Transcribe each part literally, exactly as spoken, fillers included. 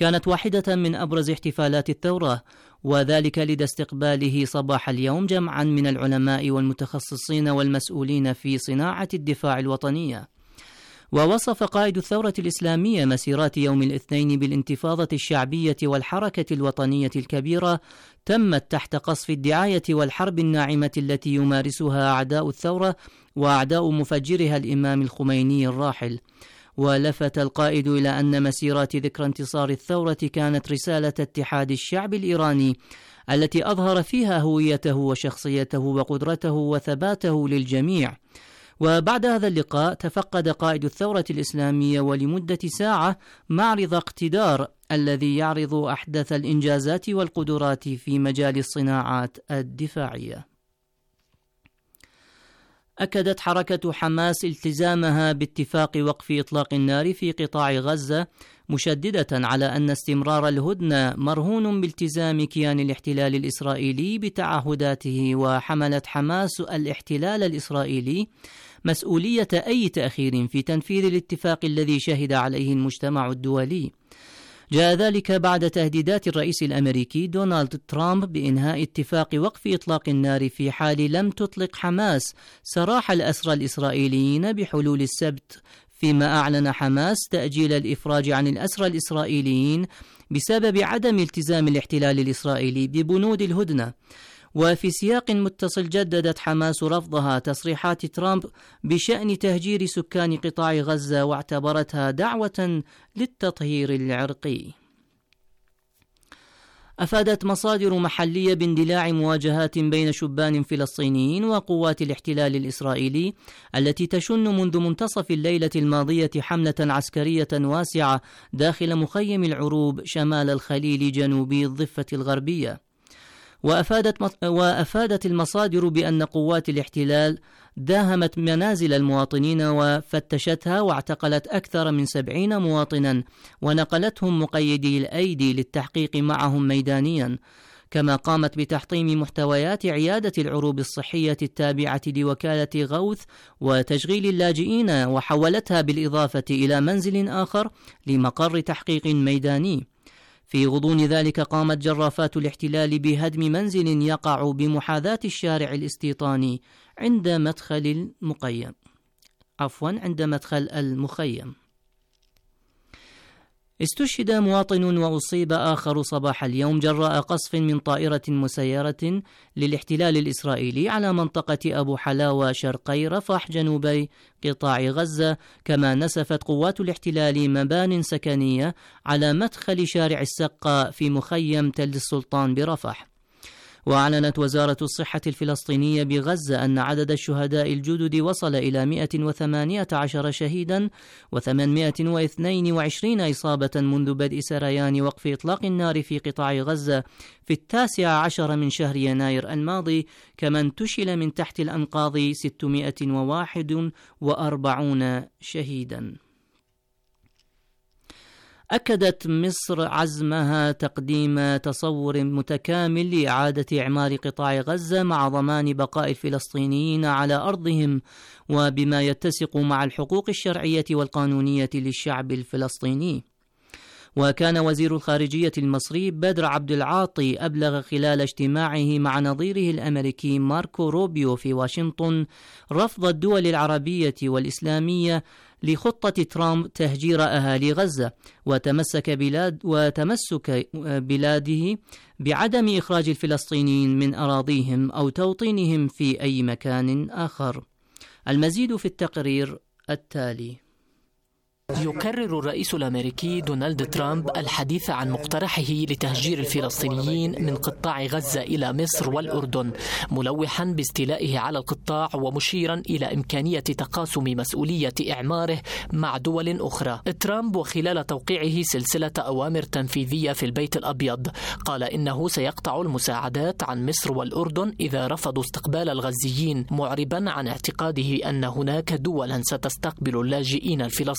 كانت واحدة من أبرز احتفالات الثورة، وذلك لدى استقباله صباح اليوم جمعا من العلماء والمتخصصين والمسؤولين في صناعة الدفاع الوطنية. ووصف قائد الثورة الإسلامية مسيرات يوم الاثنين بالانتفاضة الشعبية والحركة الوطنية الكبيرة تمت تحت قصف الدعاية والحرب الناعمة التي يمارسها أعداء الثورة وأعداء مفجرها الإمام الخميني الراحل. ولفت القائد إلى أن مسيرات ذكرى انتصار الثورة كانت رسالة اتحاد الشعب الإيراني التي أظهر فيها هويته وشخصيته وقدرته وثباته للجميع. وبعد هذا اللقاء تفقد قائد الثورة الإسلامية ولمدة ساعة معرض اقتدار الذي يعرض أحدث الإنجازات والقدرات في مجال الصناعات الدفاعية. أكدت حركة حماس التزامها باتفاق وقف إطلاق النار في قطاع غزة، مشددة على أن استمرار الهدنة مرهون بالتزام كيان الاحتلال الإسرائيلي بتعهداته، وحملت حماس الاحتلال الإسرائيلي مسؤولية أي تأخير في تنفيذ الاتفاق الذي شهد عليه المجتمع الدولي. جاء ذلك بعد تهديدات الرئيس الأمريكي دونالد ترامب بإنهاء اتفاق وقف إطلاق النار في حال لم تطلق حماس سراح الأسرى الإسرائيليين بحلول السبت، فيما أعلن حماس تأجيل الإفراج عن الأسرى الإسرائيليين بسبب عدم التزام الاحتلال الإسرائيلي ببنود الهدنة. وفي سياق متصل جددت حماس رفضها تصريحات ترامب بشأن تهجير سكان قطاع غزة، واعتبرتها دعوة للتطهير العرقي. أفادت مصادر محلية باندلاع مواجهات بين شبان فلسطينيين وقوات الاحتلال الإسرائيلي التي تشن منذ منتصف الليلة الماضية حملة عسكرية واسعة داخل مخيم العروب شمال الخليل جنوبي الضفة الغربية. وأفادت, وأفادت المصادر بأن قوات الاحتلال داهمت منازل المواطنين وفتشتها واعتقلت أكثر من سبعين مواطنا ونقلتهم مقيدي الأيدي للتحقيق معهم ميدانيا، كما قامت بتحطيم محتويات عيادة العروب الصحية التابعة لوكالة غوث وتشغيل اللاجئين وحولتها بالإضافة إلى منزل آخر لمقر تحقيق ميداني. في غضون ذلك قامت جرافات الاحتلال بهدم منزل يقع بمحاذاة الشارع الاستيطاني عند مدخل المقيم عفوا عند مدخل المخيم. استشهد مواطن وأصيب آخر صباح اليوم جراء قصف من طائرة مسيرة للاحتلال الإسرائيلي على منطقة أبو حلاوة شرقي رفح جنوبي قطاع غزة، كما نسفت قوات الاحتلال مبان سكنية على مدخل شارع السقا في مخيم تل السلطان برفح. وأعلنت وزارة الصحة الفلسطينية بغزة أن عدد الشهداء الجدد وصل إلى مئة وثمانية عشر شهيدا وثمانمئة واثنين وعشرين إصابة منذ بدء سريان وقف إطلاق النار في قطاع غزة في التاسع عشر من شهر يناير الماضي، كما انتشل من تحت الأنقاض ستمئة وواحد وأربعين شهيدا. أكدت مصر عزمها تقديم تصور متكامل لإعادة إعمار قطاع غزة مع ضمان بقاء الفلسطينيين على أرضهم وبما يتسق مع الحقوق الشرعية والقانونية للشعب الفلسطيني. وكان وزير الخارجية المصري بدر عبد العاطي أبلغ خلال اجتماعه مع نظيره الأمريكي ماركو روبيو في واشنطن رفض الدول العربية والإسلامية لخطة ترامب تهجير أهالي غزة، وتمسك بلاد وتمسك بلاده بعدم إخراج الفلسطينيين من أراضيهم أو توطينهم في أي مكان آخر. المزيد في التقرير التالي. يكرر الرئيس الأمريكي دونالد ترامب الحديث عن مقترحه لتهجير الفلسطينيين من قطاع غزة إلى مصر والأردن، ملوحا باستيلائه على القطاع ومشيرا إلى إمكانية تقاسم مسؤولية إعماره مع دول أخرى. ترامب وخلال توقيعه سلسلة أوامر تنفيذية في البيت الأبيض قال إنه سيقطع المساعدات عن مصر والأردن إذا رفضوا استقبال الغزيين، معربا عن اعتقاده أن هناك دولا ستستقبل اللاجئين الفلسطينيين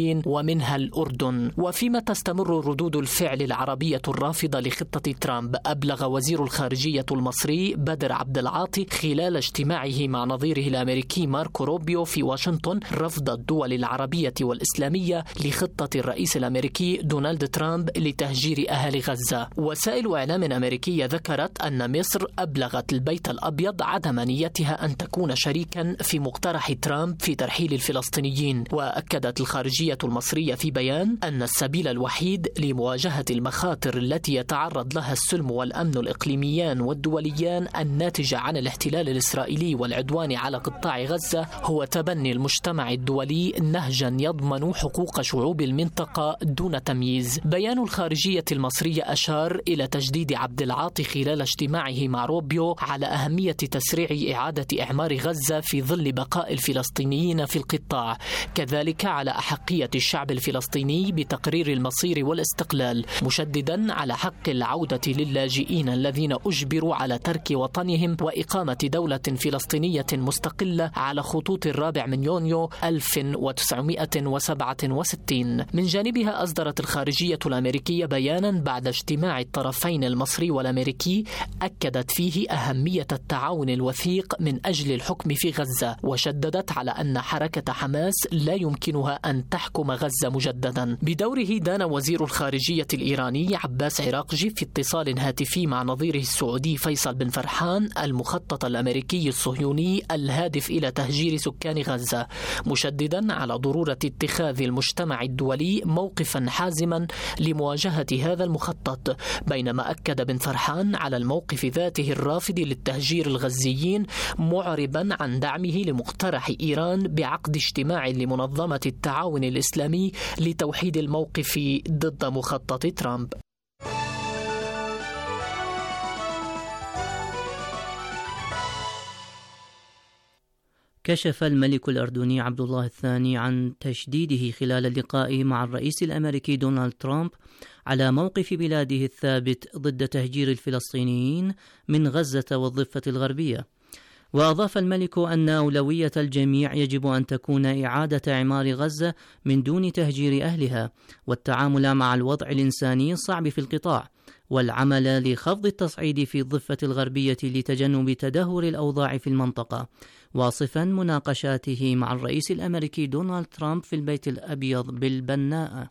الفلسطينيين ومنها الأردن. وفيما تستمر ردود الفعل العربية الرافضة لخطة ترامب، أبلغ وزير الخارجية المصري بدر عبد العاطي خلال اجتماعه مع نظيره الأمريكي ماركو روبيو في واشنطن رفض الدول العربية والإسلامية لخطة الرئيس الأمريكي دونالد ترامب لتهجير أهل غزة. وسائل إعلام أمريكية ذكرت أن مصر أبلغت البيت الأبيض عدم نيتها أن تكون شريكا في مقترح ترامب في ترحيل الفلسطينيين. وأكدت الخارجية المصرية في بيان أن السبيل الوحيد لمواجهة المخاطر التي يتعرض لها السلم والأمن الإقليميان والدوليان الناتجة عن الاحتلال الإسرائيلي والعدوان على قطاع غزة هو تبني المجتمع الدولي نهجا يضمن حقوق شعوب المنطقة دون تمييز. بيان الخارجية المصرية أشار إلى تجديد عبد العاطي خلال اجتماعه مع روبيو على أهمية تسريع إعادة إعمار غزة في ظل بقاء الفلسطينيين في القطاع، كذلك على أحقية الشعب الفلسطيني بتقرير المصير والاستقلال، مشددا على حق العودة للاجئين الذين أجبروا على ترك وطنهم وإقامة دولة فلسطينية مستقلة على خطوط الرابع من يونيو ألف وتسعمائة وسبعة وستين. من جانبها أصدرت الخارجية الأمريكية بيانا بعد اجتماع الطرفين المصري والأمريكي أكدت فيه أهمية التعاون الوثيق من أجل الحكم في غزة، وشددت على أن حركة حماس لا يمكنها أن تحكم غزة مجددا. بدوره دان وزير الخارجية الإيراني عباس عراقجي في اتصال هاتفي مع نظيره السعودي فيصل بن فرحان المخطط الأمريكي الصهيوني الهادف إلى تهجير سكان غزة، مشددا على ضرورة اتخاذ المجتمع الدولي موقفا حازما لمواجهة هذا المخطط، بينما أكد بن فرحان على الموقف ذاته الرافض للتهجير الغزيين، معربا عن دعمه لمقترح إيران بعقد اجتماع لمنظمة التعاون الإسلامي لتوحيد الموقف ضد مخطط ترامب. كشف الملك الأردني عبد الله الثاني عن تشديده خلال اللقاء مع الرئيس الأمريكي دونالد ترامب على موقف بلاده الثابت ضد تهجير الفلسطينيين من غزة والضفة الغربية. وأضاف الملك أن أولوية الجميع يجب أن تكون إعادة إعمار غزة من دون تهجير أهلها، والتعامل مع الوضع الإنساني الصعب في القطاع، والعمل لخفض التصعيد في الضفة الغربية لتجنب تدهور الأوضاع في المنطقة، واصفا مناقشاته مع الرئيس الأمريكي دونالد ترامب في البيت الأبيض بالبناءة.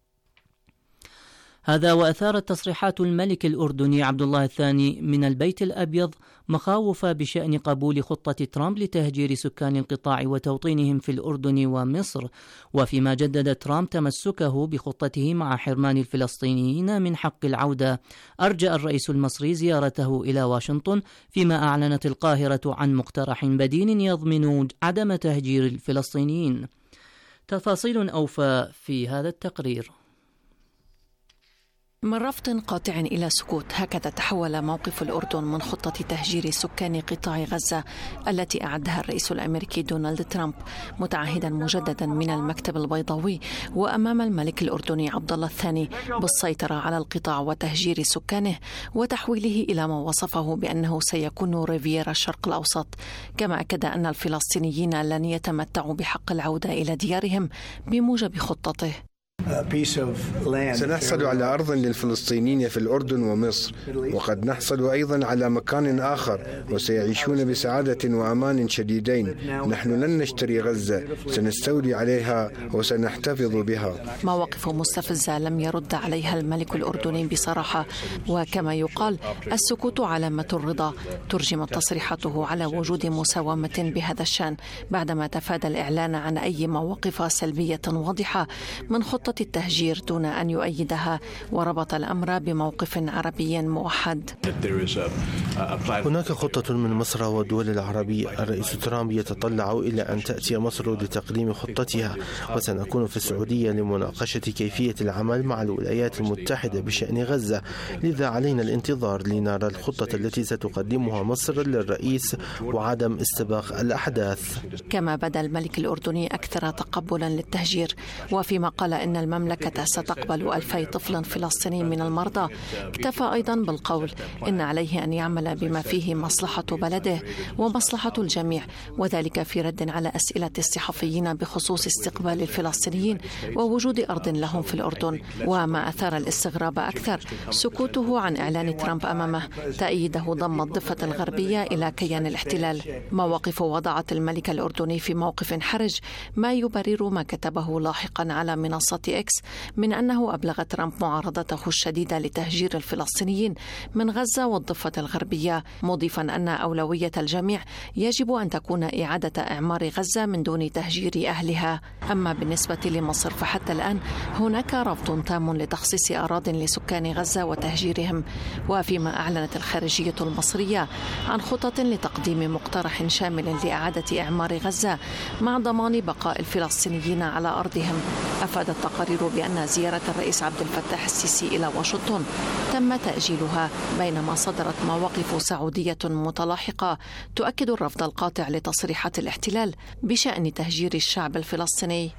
هذا وأثارت تصريحات الملك الأردني عبد الله الثاني من البيت الأبيض مخاوف بشأن قبول خطة ترامب لتهجير سكان القطاع وتوطينهم في الأردن ومصر، وفيما جدد ترامب تمسكه بخطته مع حرمان الفلسطينيين من حق العودة، أرجأ الرئيس المصري زيارته إلى واشنطن، فيما أعلنت القاهرة عن مقترح بديل يضمن عدم تهجير الفلسطينيين. تفاصيل أوفى في هذا التقرير. من رفض قاطع إلى سكوت، هكذا تحول موقف الأردن من خطة تهجير سكان قطاع غزة التي أعدها الرئيس الأمريكي دونالد ترامب، متعهدا مجددا من المكتب البيضاوي وأمام الملك الأردني عبد الله الثاني بالسيطرة على القطاع وتهجير سكانه وتحويله إلى ما وصفه بأنه سيكون ريفيرا الشرق الأوسط. كما أكد أن الفلسطينيين لن يتمتعوا بحق العودة إلى ديارهم بموجب خطته. سنحصل على أرض للفلسطينيين في الأردن ومصر، وقد نحصل أيضا على مكان آخر، وسيعيشون بسعادة وأمان شديدين. نحن لن نشتري غزة، سنستولي عليها وسنحتفظ بها. مواقف مستفزة لم يرد عليها الملك الأردني بصراحة، وكما يقال السكوت علامة الرضا. ترجمت تصريحاته على وجود مساومة بهذا الشأن بعدما تفادى الإعلان عن أي مواقف سلبية واضحة من خطة التهجير دون أن يؤيدها، وربط الأمر بموقف عربي موحد. هناك خطة من مصر والدول العربية. الرئيس ترامب يتطلع إلى أن تأتي مصر لتقديم خطتها، وسنكون في السعودية لمناقشة كيفية العمل مع الولايات المتحدة بشأن غزة، لذا علينا الانتظار لنرى الخطة التي ستقدمها مصر للرئيس وعدم استباق الأحداث. كما بدا الملك الأردني أكثر تقبلا للتهجير، وفيما قال إن المملكة ستقبل ألفي طفل فلسطيني من المرضى، اكتفى أيضا بالقول إن عليه أن يعمل يعمل بما فيه مصلحة بلده ومصلحة الجميع، وذلك في رد على أسئلة الصحفيين بخصوص استقبال الفلسطينيين ووجود أرض لهم في الأردن. وما أثار الاستغراب أكثر سكوته عن إعلان ترامب أمامه تأييده ضم الضفة الغربية إلى كيان الاحتلال. مواقف وضعت الملك الأردني في موقف حرج، ما يبرر ما كتبه لاحقا على منصة إكس من أنه أبلغ ترامب معارضته الشديدة لتهجير الفلسطينيين من غزة والضفة الغربية، مضيفا أن أولوية الجميع يجب أن تكون إعادة إعمار غزة من دون تهجير أهلها. أما بالنسبة لمصر فحتى الآن هناك رفض تام لتخصيص أراضٍ لسكان غزة وتهجيرهم، وفيما أعلنت الخارجية المصرية عن خطط لتقديم مقترح شامل لإعادة إعمار غزة مع ضمان بقاء الفلسطينيين على أرضهم. أفاد التقارير بأن زيارة الرئيس عبد الفتاح السيسي إلى واشنطن تم تأجيلها، بينما صدرت مواقف سعودية متلاحقة تؤكد الرفض القاطع لتصريحات الاحتلال بشأن تهجير الشعب الفلسطيني.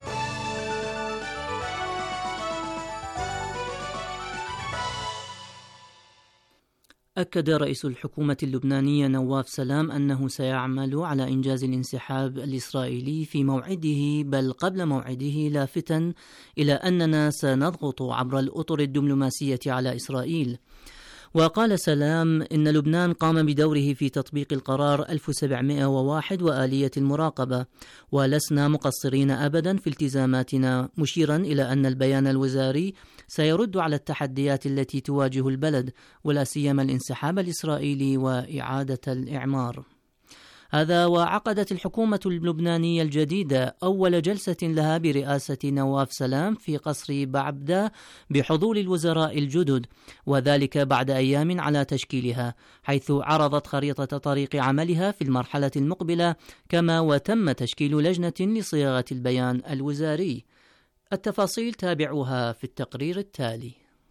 أكد رئيس الحكومة اللبنانية نواف سلام أنه سيعمل على إنجاز الانسحاب الإسرائيلي في موعده بل قبل موعده، لافتاً إلى أننا سنضغط عبر الأطر الدبلوماسية على إسرائيل. وقال سلام إن لبنان قام بدوره في تطبيق القرار ألف وسبعمائة وواحد وآلية المراقبة، ولسنا مقصرين أبدا في التزاماتنا، مشيرا إلى أن البيان الوزاري سيرد على التحديات التي تواجه البلد، ولا سيما الانسحاب الإسرائيلي وإعادة الإعمار. هذا وعقدت الحكومة اللبنانية الجديدة أول جلسة لها برئاسة نواف سلام في قصر بعبدة بحضور الوزراء الجدد، وذلك بعد أيام على تشكيلها، حيث عرضت خريطة طريق عملها في المرحلة المقبلة، كما وتم تشكيل لجنة لصياغة البيان الوزاري. التفاصيل تابعوها في التقرير التالي.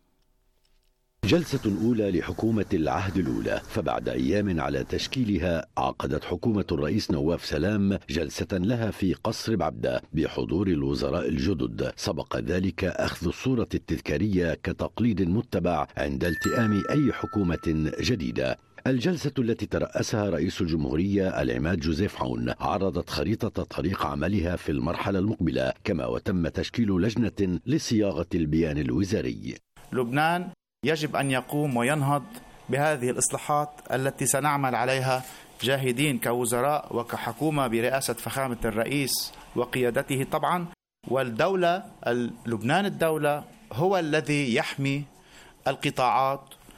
جلسة أولى لحكومة العهد الأولى، فبعد أيام على تشكيلها عقدت حكومة الرئيس نواف سلام جلسة لها في قصر بعبدة بحضور الوزراء الجدد. سبق ذلك أخذ الصورة التذكارية كتقليد متبع عند التئام أي حكومة جديدة. الجلسة التي ترأسها رئيس الجمهورية العماد جوزيف عون عرضت خريطة طريق عملها في المرحلة المقبلة، كما وتم تشكيل لجنة لصياغة البيان الوزاري. لبنان يجب أن يقوم وينهض بهذه الإصلاحات التي سنعمل عليها جاهدين كوزراء وكحكومة برئاسة فخامة الرئيس وقيادته طبعا. والدولة لبنان الدولة هو الذي يحمي القطاعات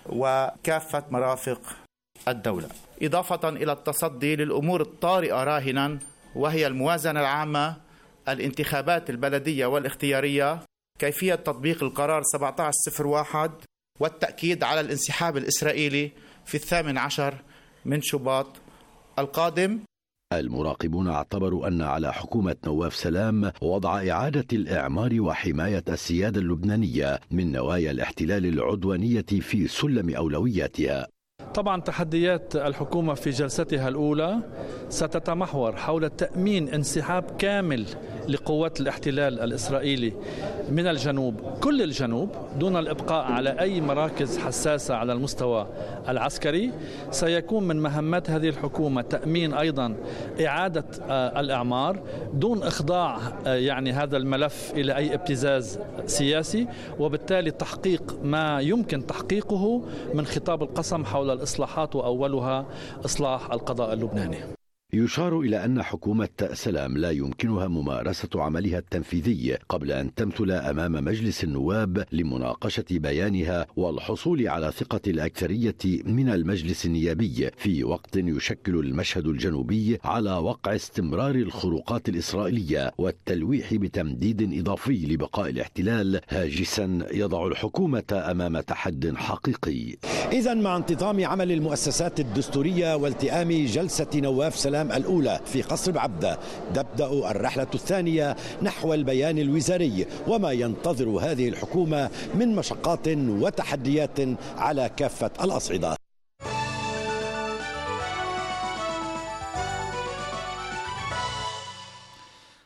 وكافة مرافق الدولة، إضافة إلى التصدي للأمور الطارئة راهنا، وهي الموازنة العامة، الانتخابات البلدية والاختيارية، كيفية تطبيق القرار سبعة عشر صفر واحد، والتأكيد على الانسحاب الإسرائيلي في الثامن عشر من شباط القادم. المراقبون اعتبروا أن على حكومة نواف سلام وضع إعادة الإعمار وحماية السيادة اللبنانية من نوايا الاحتلال العدوانية في سلم أولوياتها. طبعا تحديات الحكومة في جلستها الأولى ستتمحور حول تأمين انسحاب كامل لقوات الاحتلال الإسرائيلي من الجنوب، كل الجنوب، دون الإبقاء على أي مراكز حساسة على المستوى العسكري. سيكون من مهمات هذه الحكومة تأمين أيضا إعادة الإعمار دون إخضاع يعني هذا الملف إلى أي ابتزاز سياسي، وبالتالي تحقيق ما يمكن تحقيقه من خطاب القسم حول الإصلاحات، وأولها إصلاح القضاء اللبناني. يشار إلى أن حكومة سلام لا يمكنها ممارسة عملها التنفيذي قبل أن تمثل أمام مجلس النواب لمناقشة بيانها والحصول على ثقة الأكثرية من المجلس النيابي، في وقت يشكل المشهد الجنوبي على وقع استمرار الخروقات الإسرائيلية والتلويح بتمديد إضافي لبقاء الاحتلال، هاجسا يضع الحكومة أمام تحد حقيقي. إذن مع انتظام عمل المؤسسات الدستورية والتئام جلسة نواف سلام الأولى في قصر بعبدة، تبدأ الرحلة الثانية نحو البيان الوزاري، وما ينتظر هذه الحكومة من مشقات وتحديات على كافة الأصعدة.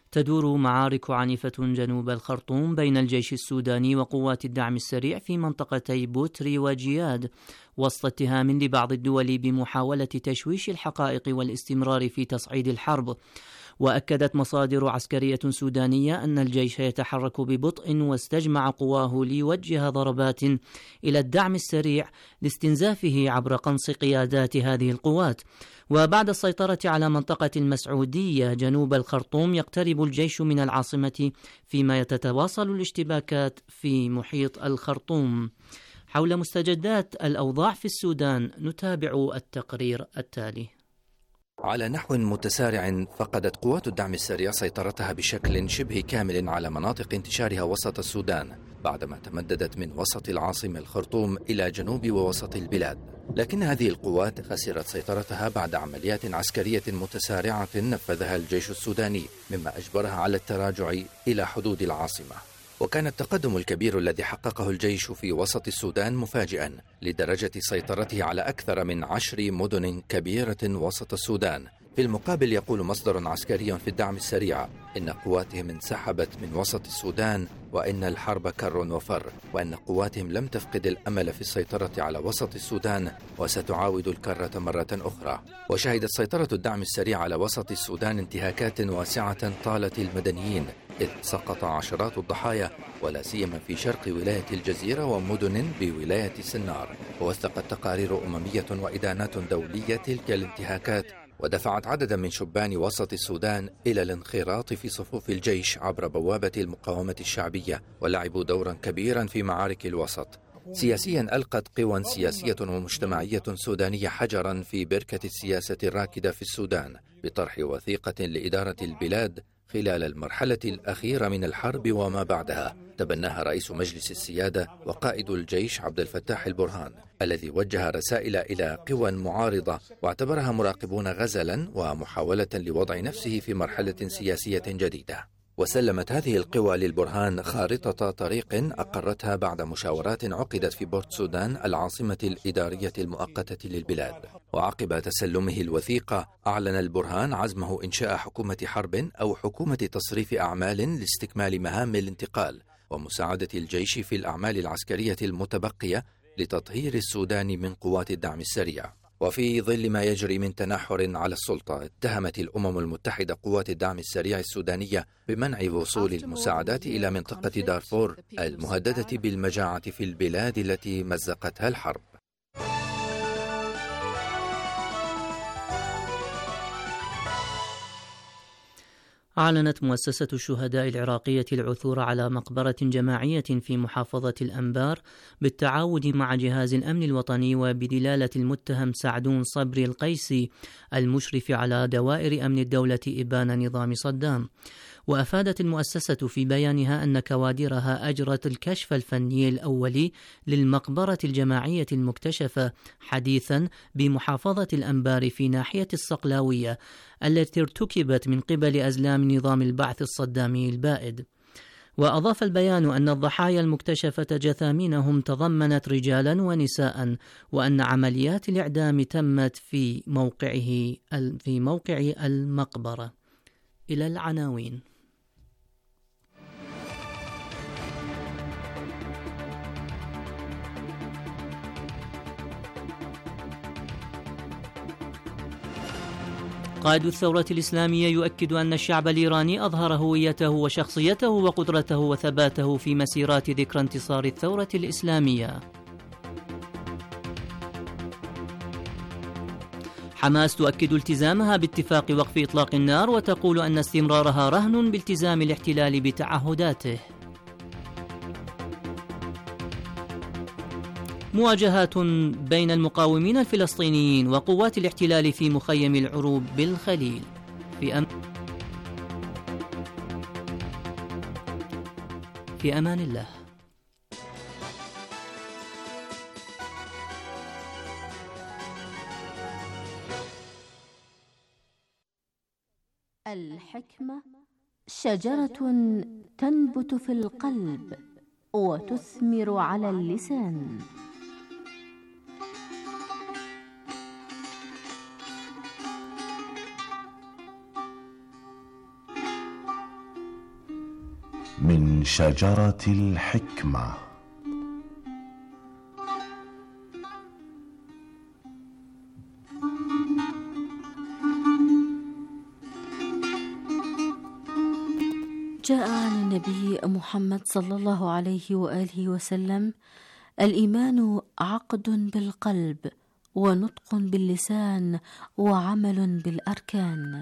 تدور معارك عنيفة جنوب الخرطوم بين الجيش السوداني وقوات الدعم السريع في منطقتي بوتري وجياد، وسط اتهام لبعض الدول بمحاولة تشويش الحقائق والاستمرار في تصعيد الحرب. وأكدت مصادر عسكرية سودانية أن الجيش يتحرك ببطء واستجمع قواه ليوجه ضربات إلى الدعم السريع لاستنزافه عبر قنص قيادات هذه القوات. وبعد السيطرة على منطقة المسعودية جنوب الخرطوم يقترب الجيش من العاصمة، فيما تتواصل الاشتباكات في محيط الخرطوم. حول مستجدات الأوضاع في السودان نتابع التقرير التالي. على نحو متسارع فقدت قوات الدعم السريع سيطرتها بشكل شبه كامل على مناطق انتشارها وسط السودان بعدما تمددت من وسط العاصمة الخرطوم إلى جنوب ووسط البلاد. لكن هذه القوات خسرت سيطرتها بعد عمليات عسكرية متسارعة نفذها الجيش السوداني، مما أجبرها على التراجع إلى حدود العاصمة. وكان التقدم الكبير الذي حققه الجيش في وسط السودان مفاجئا لدرجة سيطرته على أكثر من عشر مدن كبيرة وسط السودان. في المقابل يقول مصدر عسكري في الدعم السريع إن قواتهم انسحبت من وسط السودان وإن الحرب كر وفر، وأن قواتهم لم تفقد الأمل في السيطرة على وسط السودان وستعاود الكرة مرة أخرى. وشهدت سيطرة الدعم السريع على وسط السودان انتهاكات واسعة طالت المدنيين، إذ سقط عشرات الضحايا ولا سيما في شرق ولاية الجزيرة ومدن بولاية سنار. ووثقت تقارير أممية وإدانات دولية تلك الانتهاكات، ودفعت عددا من شبان وسط السودان إلى الانخراط في صفوف الجيش عبر بوابة المقاومة الشعبية، ولعبوا دورا كبيرا في معارك الوسط. سياسيا ألقت قوى سياسية ومجتمعية سودانية حجرا في بركة السياسة الراكدة في السودان بطرح وثيقة لإدارة البلاد خلال المرحلة الأخيرة من الحرب وما بعدها، تبناها رئيس مجلس السيادة وقائد الجيش عبد الفتاح البرهان، الذي وجه رسائل إلى قوى معارضة واعتبرها مراقبون غزلا ومحاولة لوضع نفسه في مرحلة سياسية جديدة. وسلمت هذه القوى للبرهان خارطة طريق أقرتها بعد مشاورات عقدت في بورت سودان العاصمة الإدارية المؤقتة للبلاد. وعقب تسلمه الوثيقة أعلن البرهان عزمه إنشاء حكومة حرب أو حكومة تصريف أعمال لاستكمال مهام الانتقال ومساعدة الجيش في الأعمال العسكرية المتبقية لتطهير السودان من قوات الدعم السريع. وفي ظل ما يجري من تنحر على السلطة، اتهمت الأمم المتحدة قوات الدعم السريع السودانية بمنع وصول المساعدات إلى منطقة دارفور المهددة بالمجاعة في البلاد التي مزقتها الحرب. أعلنت مؤسسة الشهداء العراقية العثور على مقبرة جماعية في محافظة الأنبار بالتعاون مع جهاز الأمن الوطني وبدلالة المتهم سعدون صبري القيسي المشرف على دوائر أمن الدولة إبان نظام صدام. وأفادت المؤسسة في بيانها أن كوادرها أجرت الكشف الفني الأولي للمقبرة الجماعية المكتشفة حديثا بمحافظة الأنبار في ناحية الصقلاوية التي ارتكبت من قبل أزلام نظام البعث الصدامي البائد. وأضاف البيان أن الضحايا المكتشفة جثامينهم تضمنت رجالا ونساء، وأن عمليات الإعدام تمت في موقعه في موقع المقبرة. إلى العناوين. قائد الثورة الإسلامية يؤكد أن الشعب الإيراني أظهر هويته وشخصيته وقدرته وثباته في مسيرات ذكرى انتصار الثورة الإسلامية. حماس تؤكد التزامها باتفاق وقف إطلاق النار وتقول أن استمرارها رهن بالتزام الاحتلال بتعهداته. مواجهات بين المقاومين الفلسطينيين وقوات الاحتلال في مخيم العروب بالخليل. في, أم... في أمان الله. الحكمة شجرة تنبت في القلب وتثمر على اللسان. شجرة الحكمة. جاء عن النبي محمد صلى الله عليه وآله وسلم: الإيمان عقد بالقلب ونطق باللسان وعمل بالأركان.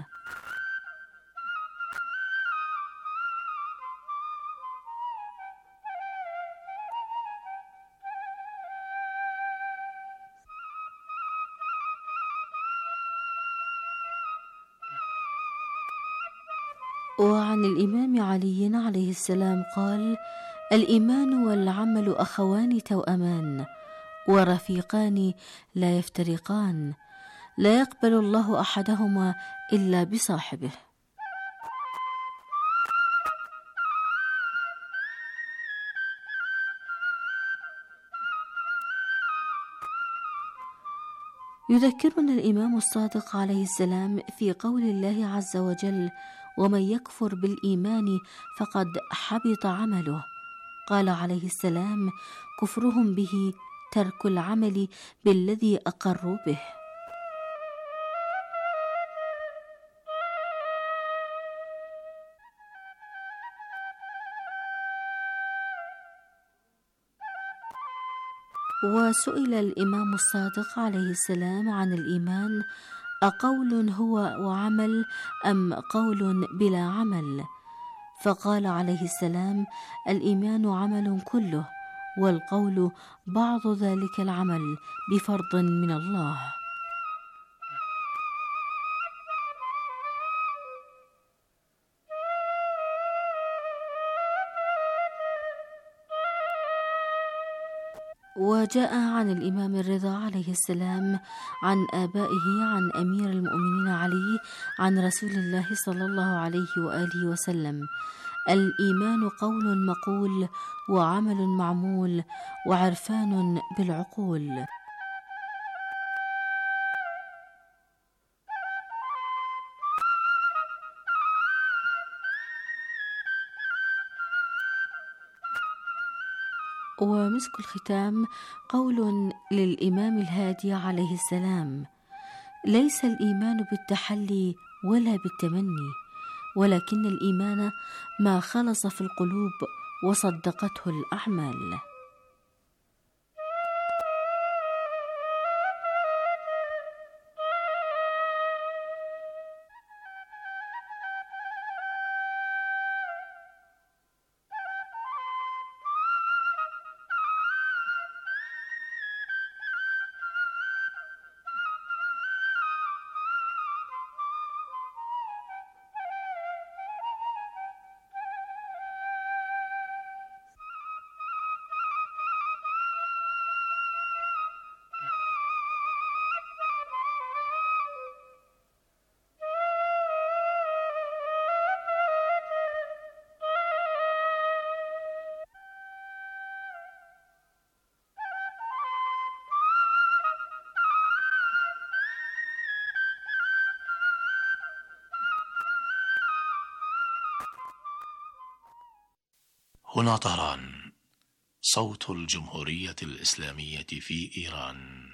وعن الإمام علي عليه السلام قال: الإيمان والعمل أخوان توأمان ورفيقان لا يفترقان، لا يقبل الله أحدهما إلا بصاحبه. يذكرنا الإمام الصادق عليه السلام في قول الله عز وجل: ومن يكفر بالإيمان فقد حبط عمله. قال عليه السلام: كفرهم به ترك العمل بالذي أقروا به. وسئل الإمام الصادق عليه السلام عن الإيمان: أقول هو وعمل أم قول بلا عمل؟ فقال عليه السلام: الإيمان عمل كله، والقول بعض ذلك العمل بفرض من الله. وجاء عن الإمام الرضا عليه السلام عن آبائه عن أمير المؤمنين علي عن رسول الله صلى الله عليه وآله وسلم: الإيمان قول مقول وعمل معمول وعرفان بالعقول. ومسك الختام قول للإمام الهادي عليه السلام: ليس الإيمان بالتحلي ولا بالتمني، ولكن الإيمان ما خلص في القلوب وصدقته الأعمال. هنا طهران، صوت الجمهورية الإسلامية في إيران.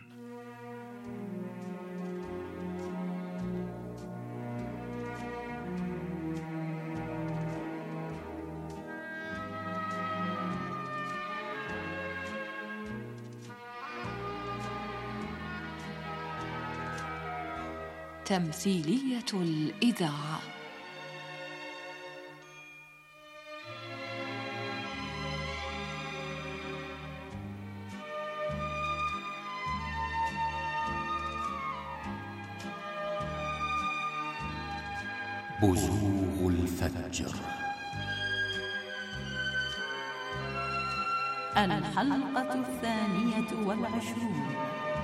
تمثيلية الإذاعة. بزوغ الفجر. الحلقة الثانية والعشرون.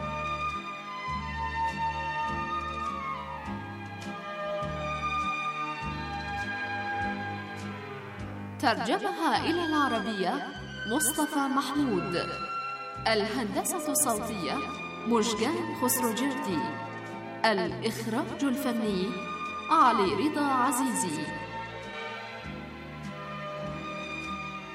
ترجمها إلى العربية مصطفى محمود. الهندسة الصوتية مشجان خسروجردي. الإخراج الفني علي رضا عزيزي.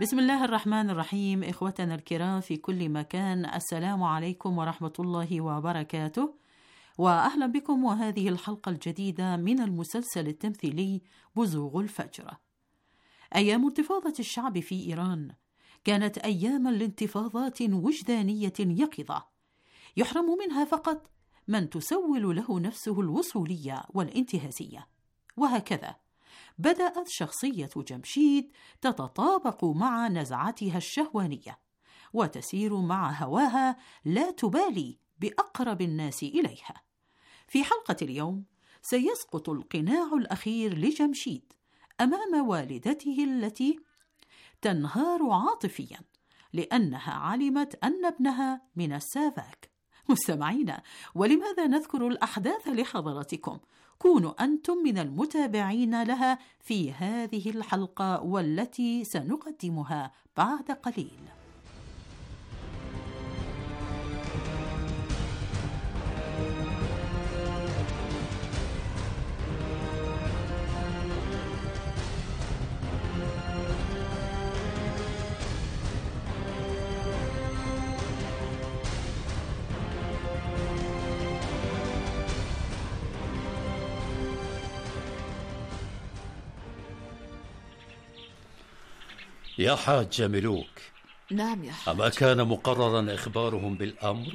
بسم الله الرحمن الرحيم. إخوتنا الكرام في كل مكان، السلام عليكم ورحمة الله وبركاته، وأهلا بكم وهذه الحلقة الجديدة من المسلسل التمثيلي بزوغ الفجر. أيام انتفاضة الشعب في إيران كانت أياما لانتفاضات وجدانية يقظة يحرم منها فقط من تسول له نفسه الوصولية والانتهازية. وهكذا بدأت شخصية جمشيد تتطابق مع نزعتها الشهوانية وتسير مع هواها لا تبالي بأقرب الناس إليها. في حلقة اليوم سيسقط القناع الأخير لجمشيد أمام والدته التي تنهار عاطفياً لأنها علمت أن ابنها من السافاك. مستمعينا، ولماذا نذكر الأحداث لحضراتكم؟ كونوا أنتم من المتابعين لها في هذه الحلقة والتي سنقدمها بعد قليل. يا حاج ملوك. نعم يا حاج. أما كان مقررا إخبارهم بالأمر؟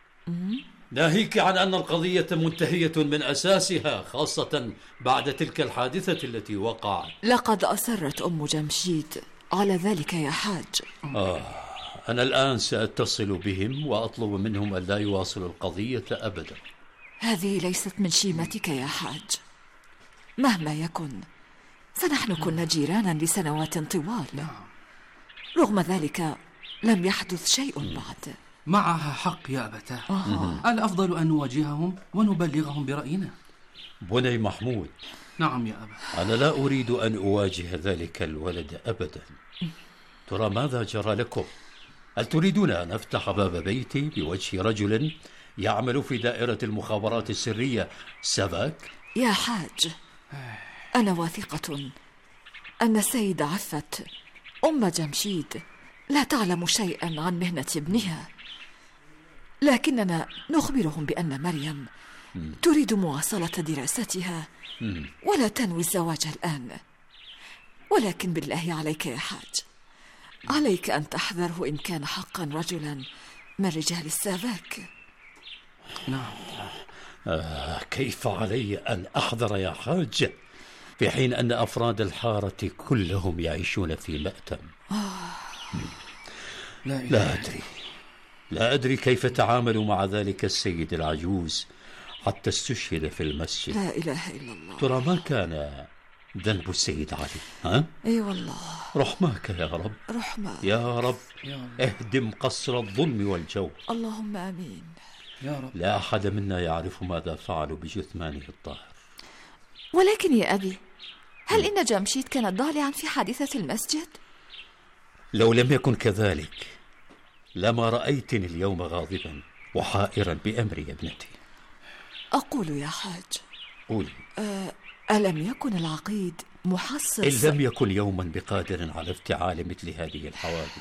ناهيك عن أن القضية منتهية من أساسها، خاصة بعد تلك الحادثة التي وقعت. لقد أصرت أم جمشيد على ذلك يا حاج. آه أنا الآن سأتصل بهم وأطلب منهم أن لا يواصلوا القضية أبدا. هذه ليست من شيمتك يا حاج. مهما يكن فنحن كنا جيرانا لسنوات طوال. رغم ذلك لم يحدث شيء بعد. معها حق يا أبتاه. آه. الأفضل أن نواجههم ونبلغهم برأينا. بني محمود. نعم يا أبا. أنا لا أريد أن أواجه ذلك الولد أبدا. ترى ماذا جرى لكم؟ هل تريدون أن أفتح باب بيتي بوجه رجل يعمل في دائرة المخابرات السرية سافاك؟ يا حاج، أنا واثقة أن السيدة عفت أم جمشيد لا تعلم شيئا عن مهنة ابنها، لكننا نخبرهم بأن مريم تريد مواصلة دراستها ولا تنوي الزواج الآن. ولكن بالله عليك يا حاج، عليك أن تحذره إن كان حقا رجلا من رجال السافاك. نعم. آه كيف علي أن أحذر يا حاج في حين أن أفراد الحارة كلهم يعيشون في مأتم؟ آه. لا, لا أدري لا أدري كيف تعاملوا مع ذلك السيد العجوز حتى استشهد في المسجد. لا إله إلا الله. ترى ما كان ذنب السيد علي؟ ها؟ أي والله. رحماك يا رب. رحمة يا رب. اهدم قصر الظلم والجور. اللهم آمين يا رب. لا أحد منا يعرف ماذا فعلوا بجثمانه الطاهر. ولكن يا أبي، هل إن جمشيد كانت ضالعا في حادثة المسجد؟ لو لم يكن كذلك لما رأيتني اليوم غاضبا وحائرا بأمري يا ابنتي. أقول يا حاج. قولي. أه ألم يكن العقيد محصص؟ إن لم يكن يوما بقادر على افتعال مثل هذه الحوادث.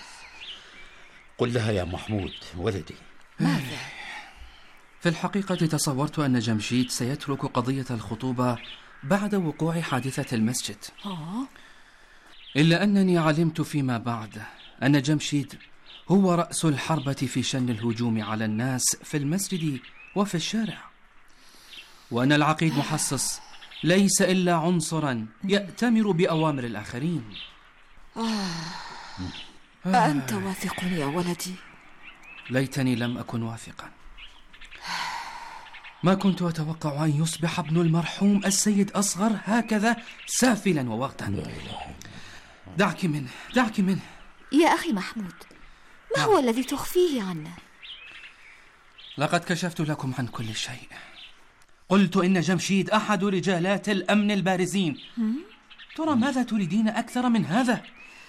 قل لها يا محمود ولدي. ماذا؟ في الحقيقة تصورت أن جمشيد سيترك قضية الخطوبة بعد وقوع حادثة المسجد. آه. إلا أنني علمت فيما بعد أن جمشيد هو رأس الحربة في شن الهجوم على الناس في المسجد وفي الشارع، وأن العقيد محصص ليس إلا عنصرا يأتمر بأوامر الآخرين. آه. أأنت واثق يا ولدي؟ ليتني لم أكن واثقا. ما كنت أتوقع أن يصبح ابن المرحوم السيد أصغر هكذا سافلا ووغدا. دعك منه دعك منه يا أخي محمود، ما هو الذي تخفيه عنا؟ لقد كشفت لكم عن كل شيء. قلت إن جمشيد أحد رجالات الأمن البارزين. ترى ماذا تريدين أكثر من هذا؟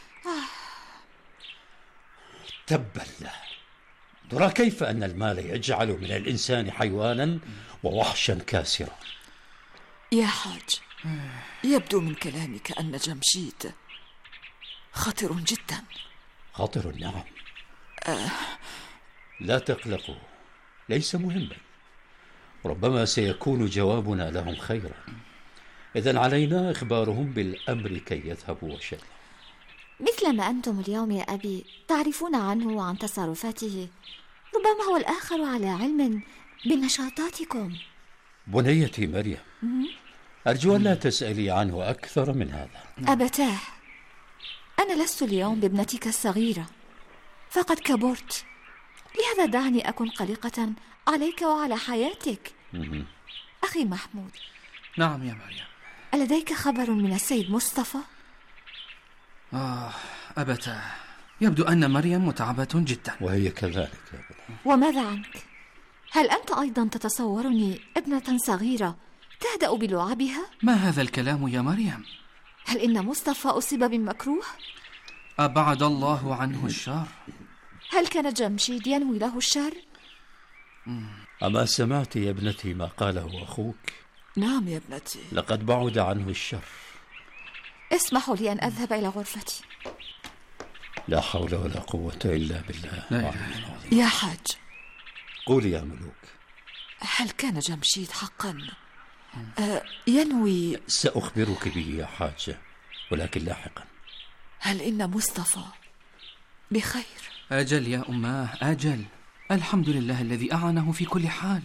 تبا له. ترى كيف أن المال يجعل من الإنسان حيوانا ووحشا كاسرا. يا حاج، يبدو من كلامك أن جمشيد خطر جدا. خطر نعم. أه. لا تقلقوا، ليس مهما، ربما سيكون جوابنا لهم خيرا. إذن علينا إخبارهم بالأمر كي يذهبوا وشلا. مثل ما أنتم اليوم يا أبي تعرفون عنه وعن تصرفاته، ربما هو الآخر على علم بنشاطاتكم. بنيتي مريم، أرجو أن لا تسألي عنه أكثر من هذا. أبتاه، أنا لست اليوم بابنتك الصغيرة، فقد كبرت، لهذا دعني أكون قلقة عليك وعلى حياتك. أخي محمود. نعم يا مريم. ألديك خبر من السيد مصطفى؟ آه أبتاه، يبدو أن مريم متعبة جدا. وهي كذلك يا ابني. وماذا عنك؟ هل أنت أيضا تتصورني ابنة صغيرة تهدأ بلعبها؟ ما هذا الكلام يا مريم؟ هل إن مصطفى أصيب بمكروه؟ أبعد الله عنه الشر. هل كان جمشيد ينوي له الشر؟ أما سمعت يا ابنتي ما قاله أخوك؟ نعم يا ابنتي. لقد بعد عنه الشر. اسمحوا لي أن أذهب إلى غرفتي. لا حول ولا قوة إلا بالله. يا حاج. قولي يا ملوك. هل كان جمشيد حقا أه ينوي؟ سأخبرك به يا حاجة، ولكن لاحقا. هل إن مصطفى بخير؟ أجل يا أماه أجل، الحمد لله الذي أعانه في كل حال.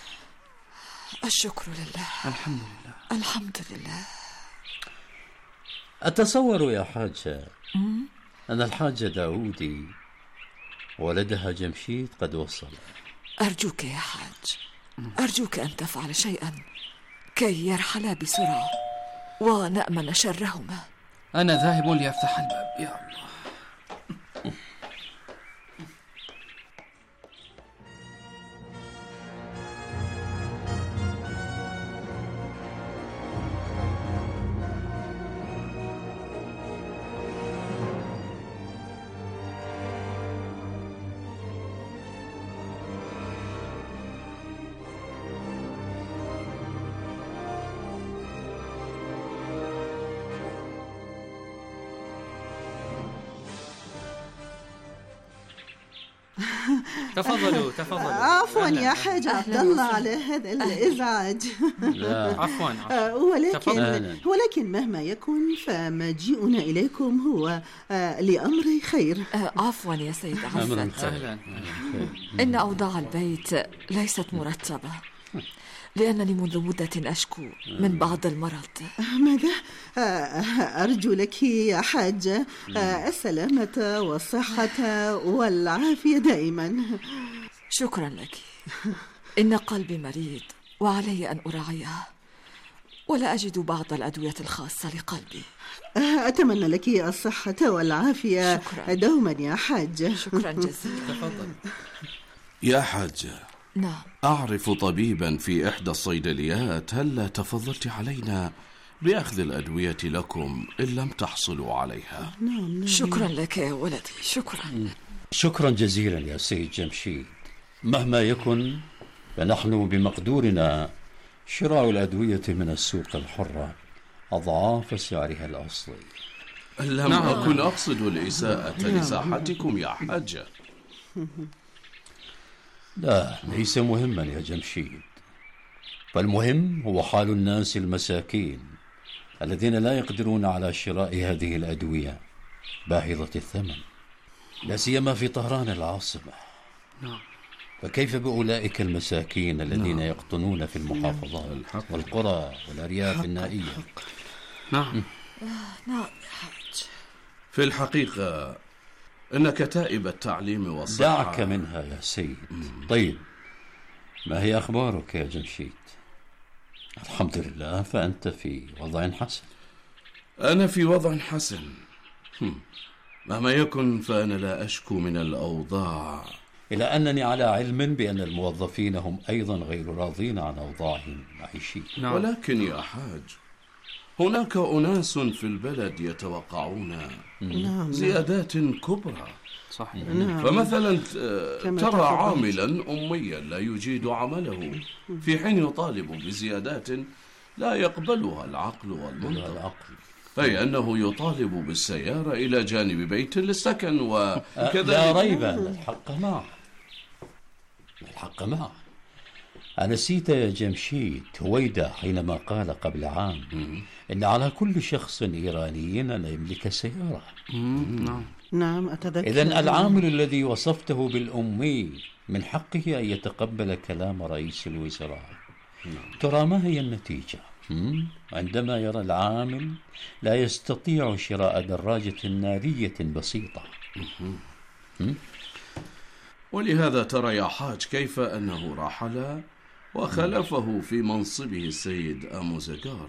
الشكر لله. الحمد لله. الحمد لله. أتصور يا حاجة أن الحاجة داودي ولدها جمشيد قد وصل. أرجوك يا حاج، أرجوك أن تفعل شيئا كي يرحلا بسرعة ونأمن شرهما. أنا ذاهب ليفتح الباب. يا الله. تفضلوا تفضلوا. عفوا يا حاج عبد الله على هذا الإزعاج. لا عفوا, عفواً. ولكن ولكن مهما يكن فمجيئنا إليكم هو لأمر خير. عفوا يا سيد عفت، إن أوضاع البيت ليست مرتبة، لأنني منذ مدة أشكو من بعض المرض. ماذا؟ أرجو لك يا حاجة السلامة والصحة والعافية دائما. شكرا لك. إن قلبي مريض وعلي أن أراعيه، ولا أجد بعض الأدوية الخاصة لقلبي. أتمنى لك الصحة والعافية شكرا. دوما يا حاجة. شكرا جزيلا. تفضل. يا حاجة، نعم. أعرف طبيبا في إحدى الصيدليات، هل لا تفضلت علينا بأخذ الأدوية لكم إن لم تحصلوا عليها؟ نعم. شكرا لك يا ولدي. شكرا. شكرا جزيلا يا سيد جمشيد. مهما يكن فنحن بمقدورنا شراء الأدوية من السوق الحرة أضعاف سعرها الأصلي. لم نعم. أكن أقصد الإساءة نعم. لساحتكم يا حاجة. لا، ليس مهما يا جمشيد، فالمهم هو حال الناس المساكين الذين لا يقدرون على شراء هذه الأدوية باهظة الثمن، لا سيما في طهران العاصمة. نعم. فكيف بأولئك المساكين الذين نعم. يقطنون في المحافظات نعم. والقرى والأرياف النائية؟ نعم. نعم يا حاج. في الحقيقة إن كتائب التعليم والصحة. دعك منها يا سيد. طيب، ما هي أخبارك يا جمشيد؟ الحمد لله، فأنت في وضع حسن. أنا في وضع حسن، مهما يكن فأنا لا أشكو من الأوضاع، إلى أنني على علم بأن الموظفين هم أيضا غير راضين عن أوضاعهم المعيشية. نعم. ولكن يا حاج، هناك أناس في البلد يتوقعون نعم. زيادات كبرى. صحيح. نعم. فمثلا ترى عاملا أميا لا يجيد عمله، في حين يطالب بزيادات لا يقبلها العقل والمنطق. أي أنه يطالب بالسيارة إلى جانب بيت للسكن وكذلك. لا ريب أن الحق معه، الحق معه. أنسيت يا جمشيد هويدا حينما قال قبل عام إن على كل شخص إيراني أن يملك سيارة؟ نعم نعم أتذكر. إذن العامل الذي وصفته بالأمي من حقه أن يتقبل كلام رئيس الوزراء. ترى ما هي النتيجة عندما يرى العامل لا يستطيع شراء دراجة نارية بسيطة؟ ولهذا ترى يا حاج كيف أنه رحل وخلفه في منصبه السيد أموزغار.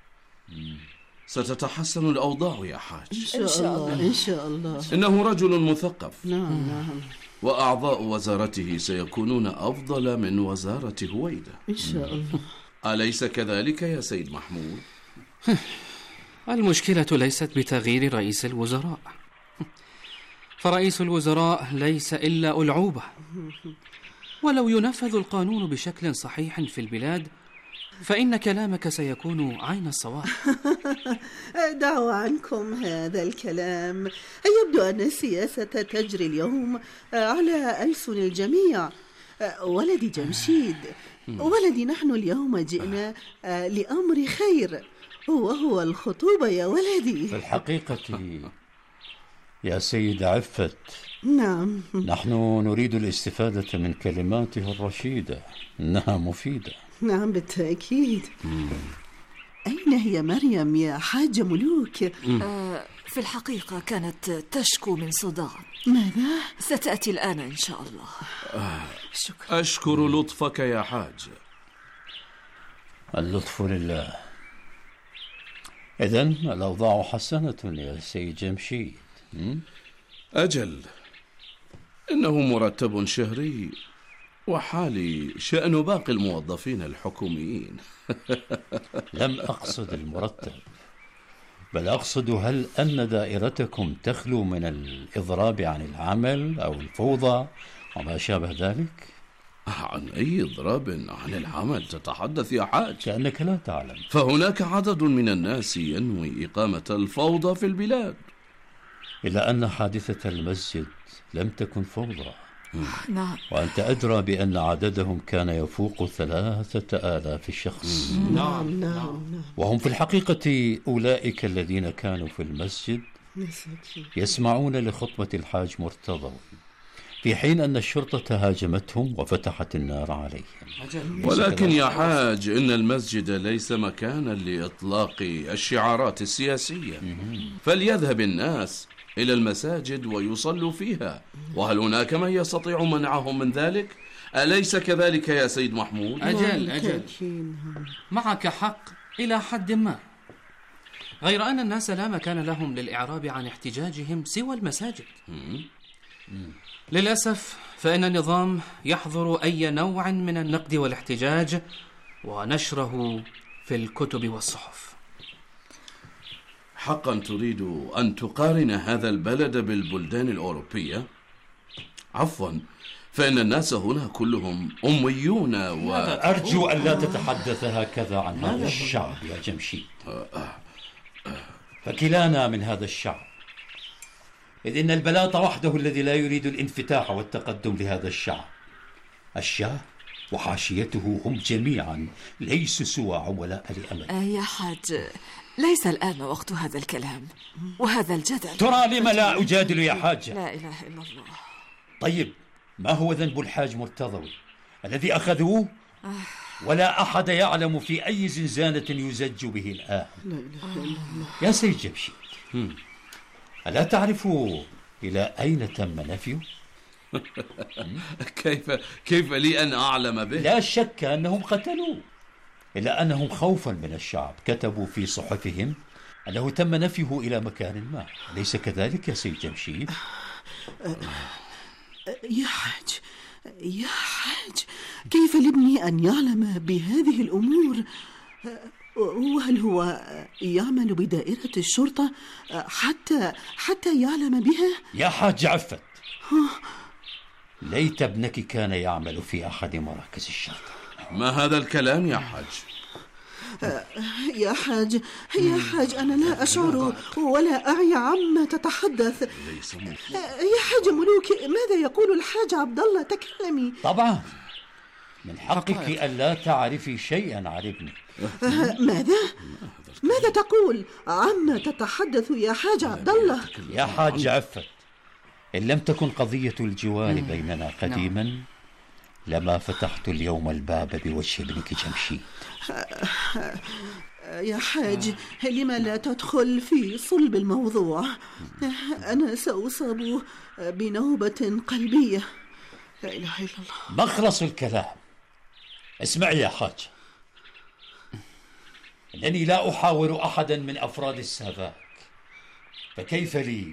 ستتحسن الأوضاع يا حاج إن شاء الله. إن شاء الله. إنه رجل مثقف. نعم نعم. وأعضاء وزارته سيكونون أفضل من وزارة هويدا إن شاء الله. أليس كذلك يا سيد محمود؟ المشكلة ليست بتغيير رئيس الوزراء، فرئيس الوزراء ليس إلا ألعوبة، ولو ينفذ القانون بشكل صحيح في البلاد فإن كلامك سيكون عين الصواب. دعوا عنكم هذا الكلام. يبدو أن السياسة تجري اليوم على ألسن الجميع. ولدي جمشيد، ولدي، نحن اليوم جئنا لأمر خير وهو الخطوبة يا ولدي. في الحقيقة يا سيد عفت، نعم، نحن نريد الاستفادة من كلماته الرشيدة، إنها مفيدة. نعم بالتأكيد. أين هي مريم يا حاج ملوك؟ آه في الحقيقة كانت تشكو من صداع. ماذا؟ ستأتي الآن إن شاء الله. آه شكرا. أشكر لطفك يا حاج. اللطف لله. إذن الأوضاع حسنة يا سيد جمشيد. أجل، إنه مرتب شهري وحالي شأن باقي الموظفين الحكوميين. لم أقصد المرتب، بل أقصد هل أن دائرتكم تخلو من الإضراب عن العمل أو الفوضى وما شابه ذلك؟ عن أي إضراب عن العمل تتحدث يا حاج؟ كأنك لا تعلم. فهناك عدد من الناس ينوي إقامة الفوضى في البلاد. إلا أن حادثة المسجد لم تكن فوضى. نعم. وأنت أدرى بأن عددهم كان يفوق ثلاثة آلاف شخص. نعم نعم. وهم في الحقيقة أولئك الذين كانوا في المسجد يسمعون لخطبة الحاج مرتضى، في حين أن الشرطة هاجمتهم وفتحت النار عليهم. ولكن يا حاج، إن المسجد ليس مكانا لإطلاق الشعارات السياسية، فليذهب الناس إلى المساجد ويصلوا فيها. وهل هناك من يستطيع منعهم من ذلك؟ أليس كذلك يا سيد محمود؟ أجل أجل، معك حق إلى حد ما، غير أن الناس لا مكان لهم للإعراب عن احتجاجهم سوى المساجد. للأسف فإن النظام يحظر أي نوع من النقد والاحتجاج ونشره في الكتب والصحف. حقا تريد أن تقارن هذا البلد بالبلدان الأوروبية؟ عفوا، فإن الناس هنا كلهم أميون و... أرجو أن لا تتحدث هكذا عن هذا الشعب يا جمشيد، فكلانا من هذا الشعب، إذ إن البلاط وحده الذي لا يريد الانفتاح والتقدم لهذا الشعب. الشاه وحاشيته هم جميعا ليسوا سوى عملاء لأمل. آه يا حاج، ليس الآن وقت هذا الكلام وهذا الجدل. ترى لما لا أجادل يا حاجة؟ لا إله إلا الله. طيب، ما هو ذنب الحاج مرتضوي الذي أخذوه ولا أحد يعلم في أي زنزانة يزج به الآن؟ لا إله إلا الله. يا سيد جمشيد، ألا تعرف إلى أين تم نفيه؟ كيف كيف لي أن أعلم به؟ لا شك أنهم قتلوه، إلا أنهم خوفا من الشعب كتبوا في صحفهم أنه تم نفيه إلى مكان ما. أليس كذلك يا سيد جمشيد؟ يا حاج يا حاج، كيف لابني أن يعلم بهذه الأمور؟ وهل هو يعمل بدائرة الشرطة حتى حتى يعلم بها؟ يا حاج عفت، ليت ابنك كان يعمل في أحد مراكز الشرطة. ما هذا الكلام يا حاج؟ يا حاج يا حاج أنا لا أشعر ولا أعي عما تتحدث. يا حاج ملوك، ماذا يقول الحاج عبد الله؟ تكلمي. طبعا من حقك ألا تعرفي شيئا عن ابني. ماذا؟ ماذا تقول؟ عما تتحدث يا حاج عبد الله؟ يا حاج عفت، إن لم تكن قضية الجوار بيننا قديما لما فتحت اليوم الباب بوجه ابنك جمشيد. يا حاج لما لا تدخل في صلب الموضوع؟ أنا سأصاب بنوبة قلبية. لا إله إلا الله. مخلص الكلام. اسمعي يا حاج، إنني لا أحاور أحدا من أفراد السافاك، فكيف لي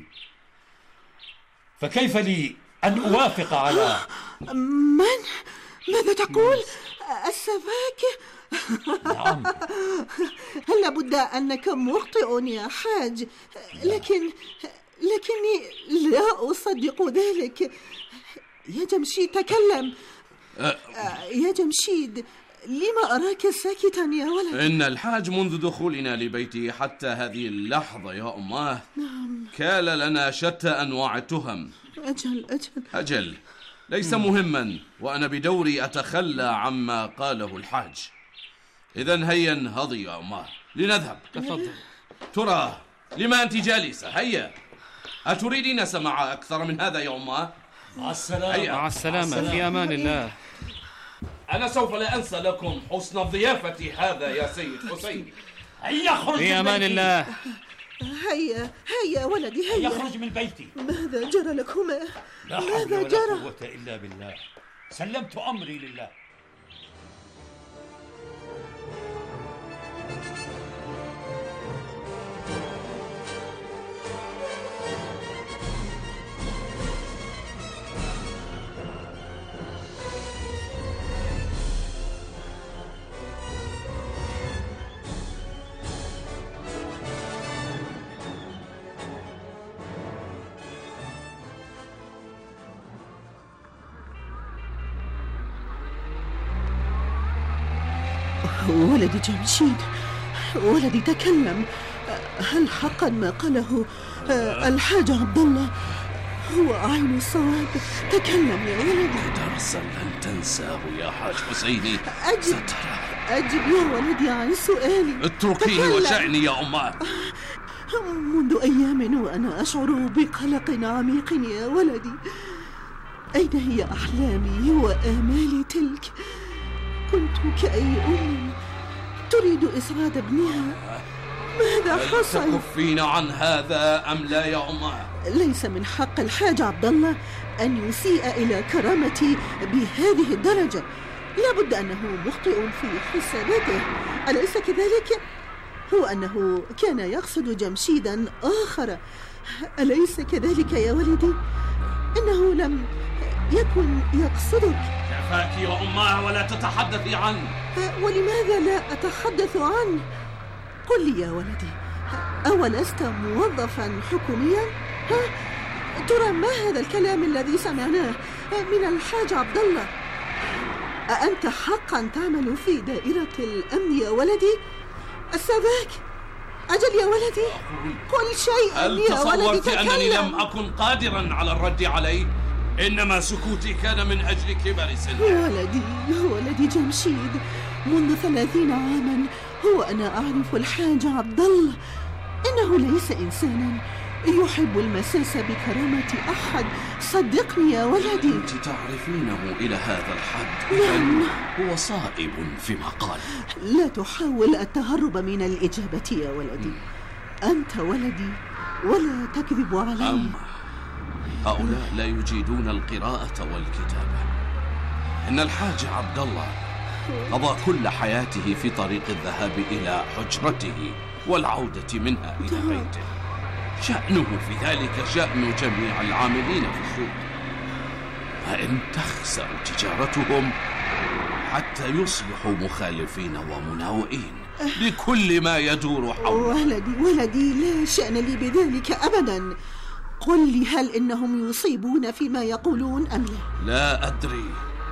فكيف لي أن أوافق على من؟ ماذا تقول؟ السفاك؟ نعم. هل لابد أنك مخطئ يا حاج، لكن لكني لا أصدق ذلك. يا جمشيد تكلم. يا جمشيد لما أراك ساكتا يا ولد؟ إن الحاج منذ دخولنا لبيته حتى هذه اللحظة يا أماه نعم. كال لنا شتى أنواع التهم. أجل أجل أجل ليس مهما، وأنا بدوري أتخلى عما قاله الحاج. إذن هيا انهضي يا أماه لنذهب. تفضل. ترى لما أنت جالسة؟ هيا، أتريدين سماع أكثر من هذا يا أماه؟ مع السلامة. مع السلامة. في أمان الله. أنا سوف لا أنسى لكم حسن الضيافة هذا يا سيد حسين. هيا خرج في أمان الله. هيا هيا ولدي هيا. يخرج من بيتي. ماذا جرى لكما؟ لا حول ولا قوة إلا بالله. سلمت أمري لله. ولدي جمشيد، ولدي تكلم. هل حقا ما قاله الحاج عبد الله هو عين الصواب؟ تكلم يا ولدي. درسا لن تنساه يا حاج حسيني. أجب أجب يا ولدي عن سؤالي. اتركيني وشأني يا أماه. منذ أيام وأنا أشعر بقلق عميق يا ولدي. أين هي أحلامي وآمالي تلك؟ كنت كأي أم تريد إسعاد ابنها. ماذا حصل؟ هل تكفين عن هذا أم لا يا أماه؟ ليس من حق الحاج عبد الله أن يسيء إلى كرامتي بهذه الدرجة. لابد أنه مخطئ في حساباته، أليس كذلك؟ هو أنه كان يقصد جمشيدا آخر، أليس كذلك يا ولدي؟ إنه لم يكن يقصدك. كفاك يا أماه ولا تتحدثي عنه. ولماذا لا أتحدث عنه؟ قل لي يا ولدي، أولست موظفا حكوميا؟ ها؟ ترى ما هذا الكلام الذي سمعناه من الحاج عبد الله؟ أأنت حقا تعمل في دائرة الأمن يا ولدي؟ السباك؟ أجل يا ولدي، قل شيئا يا ولدي. هل تصورت أنني لم أكن قادرا على الرد عليه؟ إنما سكوتي كان من أجل كبر سني. ولدي ولدي جمشيد، منذ ثلاثين عاما هو أنا أعرف الحاج عبد الله. إنه ليس إنسانا يحب المساس بكرامة أحد، صدقني يا ولدي. أنت تعرفينه إلى هذا الحد. نعم. هو صائب فيما قال. لا تحاول التهرب من الإجابة يا ولدي. أنت ولدي ولا تكذب علي. أما هؤلاء لا يجيدون القراءة والكتابة. إن الحاج عبد الله قضى كل حياته في طريق الذهاب إلى حجرته والعودة منها إلى بيته. شأنه في ذلك شأن جميع العاملين في السوق، فإن تخسر تجارتهم حتى يصبحوا مخالفين ومناوئين لكل ما يدور حوله. ولدي ولدي لا شأن لي بذلك أبدا. قل لي، هل إنهم يصيبون فيما يقولون أم لا؟ لا أدري،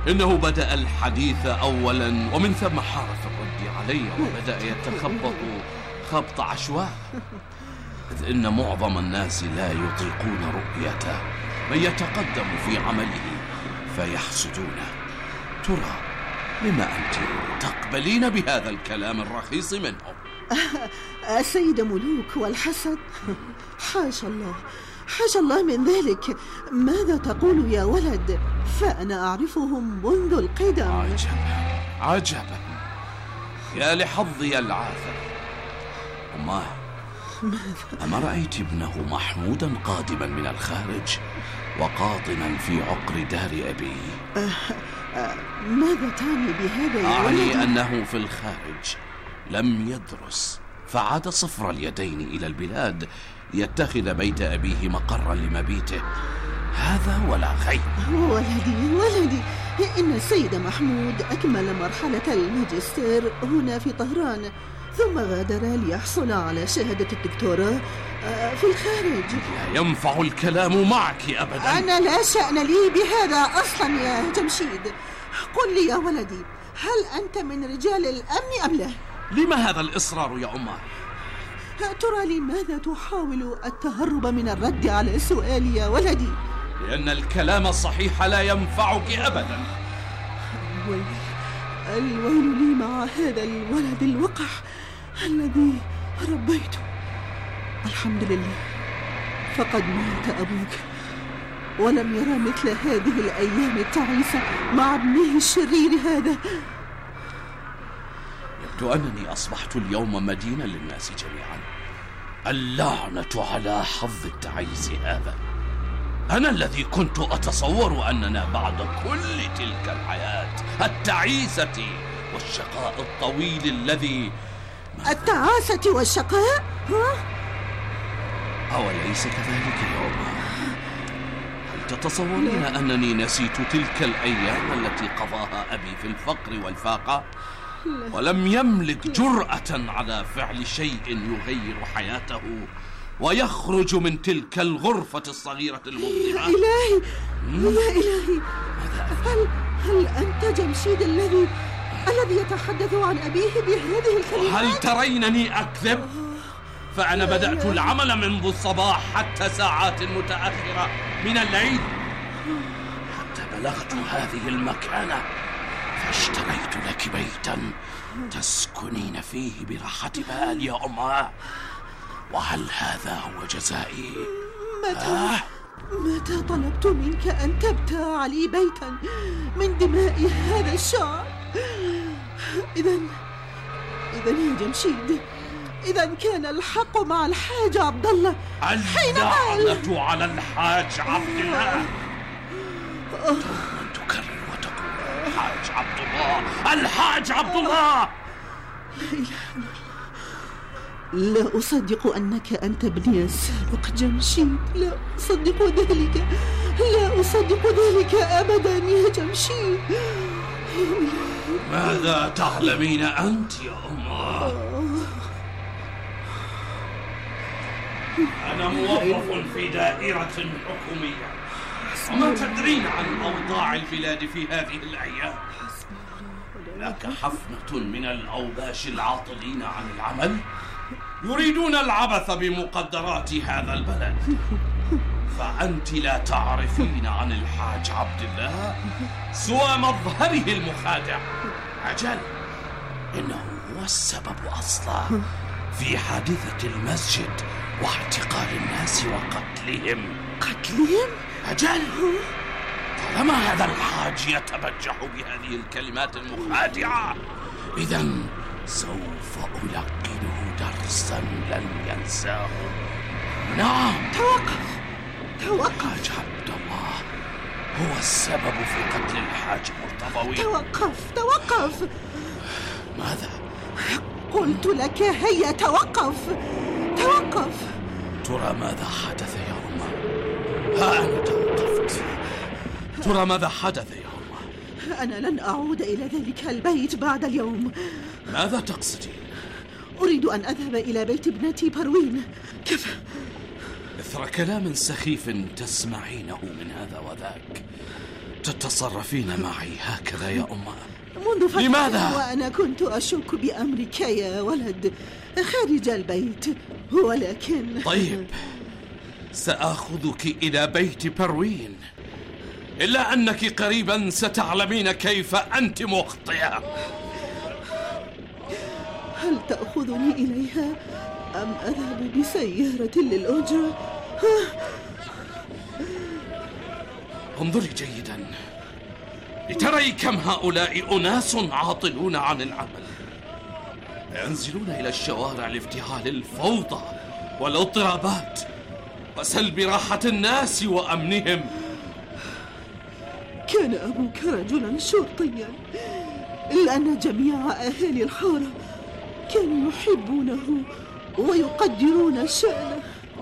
إنه بدأ الحديث أولا ومن ثم حار في الرد علي وبدأ يتخبط خبط عشواء، إذ إن معظم الناس لا يطيقون رؤيته من يتقدم في عمله فيحسدونه. ترى لما أنت تقبلين بهذا الكلام الرخيص منهم؟ السيد ملوك والحسد، حاشا الله حاشا الله من ذلك. ماذا تقول يا ولد؟ فأنا أعرفهم منذ القدم. عجبا عجبا، يا لحظي العاثر. أماه، أما رأيت ابنه محمودا قادما من الخارج وقاطنا في عقر دار أبيه؟ أه أه ماذا تعني بهذا يا أعني ولد؟ أنه في الخارج لم يدرس فعاد صفر اليدين إلى البلاد يتخذ بيت أبيه مقرا لمبيته، هذا ولا غير. ولدي ولدي، إن السيد محمود أكمل مرحلة الماجستير هنا في طهران، ثم غادر ليحصل على شهادة الدكتوراه في الخارج. لا ينفع الكلام معك أبدا. أنا لا شأن لي بهذا أصلا يا جمشيد. قل لي يا ولدي، هل أنت من رجال الأمن أم لا؟ لما هذا الإصرار يا أمه؟ ترى لماذا تحاول التهرب من الرد على سؤالي يا ولدي؟ لأن الكلام الصحيح لا ينفعك أبدا. الويل الويل لي مع هذا الولد الوقح الذي ربيته. الحمد لله، فقد مات أبوك ولم يرى مثل هذه الأيام التعيسة مع ابنه الشرير هذا. يبدو أنني أصبحت اليوم مدينا للناس جميعا. اللعنة على حظ التعيس هذا. أنا الذي كنت أتصور أننا بعد كل تلك الحياة التعيسة والشقاء الطويل الذي التعاسة والشقاء؟ ها؟ أوليس كذلك يا أمه؟ هل تتصورين أنني نسيت تلك الأيام التي قضاها أبي في الفقر والفاقة؟ ولم يملك جرأة على فعل شيء يغير حياته ويخرج من تلك الغرفة الصغيرة المظلمة. يا إلهي يا إلهي، هل, هل أنت جمشيد الذي الذي يتحدث عن أبيه بهذه الكلمات؟ هل ترينني أكذب؟ فأنا بدأت العمل منذ الصباح حتى ساعات متأخرة من الليل، حتى بلغت هذه المكانة فاشتريت لك بيتا تسكنين فيه براحة بال يا أمه. وهل هذا هو جزائي؟ متى آه؟ متى طلبت منك أن تبتاع لي بيتا من دماء هذا الشعب؟ إذن إذن يا جمشيد، إذا كان الحق مع الحاج عبد الله. اللعنة على الحاج عبد الله. دوما تكرر وتقول الحاج عبد الله، الحاج عبد الله. لا إله إلا الله، لا أصدق أنك أنت ابني السابق جمشيد، لا أصدق ذلك، لا أصدق ذلك أبدا يا جمشيد. ماذا تعلمين أنت يا أمه؟ أنا موظف في دائرة حكومية، وما تدرين عن أوضاع البلاد في هذه الأيام. هناك حفنة من الأوباش العاطلين عن العمل يريدون العبث بمقدرات هذا البلد، فأنت لا تعرفين عن الحاج عبد الله سوى مظهره المخادع. أجل، إنه هو السبب أصلا في حادثة المسجد واعتقال الناس وقتلهم. قتلهم؟ أجل، طالما هذا الحاج يتبجح بهذه الكلمات المخادعة، إذن سوف ألقنه درسا لن ينساه. نعم، توقف توقف. الحاج عبد الله هو السبب في قتل الحاج مرتضوي. توقف توقف. ماذا؟ قلت لك هيا توقف توقف. ترى ماذا حدث يا أمه؟ ها أنا توقفت. ترى ماذا حدث يا أمه؟ أنا لن أعود إلى ذلك البيت بعد اليوم. ماذا تقصدين؟ أريد أن أذهب إلى بيت ابنتي بروين. كفى. إثر كلام سخيف تسمعينه من هذا وذاك تتصرفين معي هكذا يا أمه؟ منذ فترة لماذا؟ وأنا كنت أشك بأمرك يا ولد خارج البيت، ولكن طيب، سآخذك إلى بيت بروين، إلا أنك قريبا ستعلمين كيف أنت مخطئة. هل تأخذني إليها أم أذهب بسيارة للأجرة؟ انظري جيدا لتري كم هؤلاء أناس عاطلون عن العمل، ينزلون إلى الشوارع لافتعال الفوضى والاضطرابات وسلب راحة الناس وأمنهم. كان أبوك رجلا شرطيا، إلا أن جميع أهالي الحارة كانوا يحبونه ويقدرون شأنه.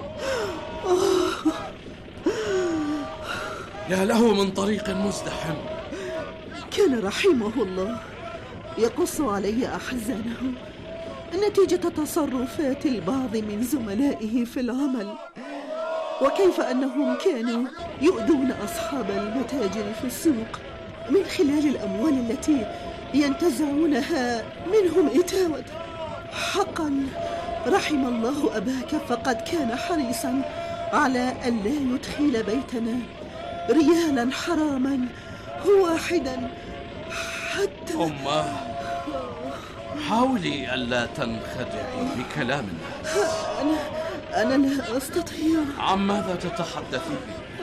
يا له من طريق مزدحم. كان رحمه الله يقص علي أحزانه نتيجة تصرفات البعض من زملائه في العمل، وكيف أنهم كانوا يؤذون أصحاب المتاجر في السوق من خلال الأموال التي ينتزعونها منهم إتاوة. حقا رحم الله أباك، فقد كان حريصا على أن لا يدخل بيتنا ريالا حراما واحدا حتى. أمه، حاولي ألا تنخدعي بكلام الناس. أنا أنا لا أستطيع. عن ماذا تتحدثين؟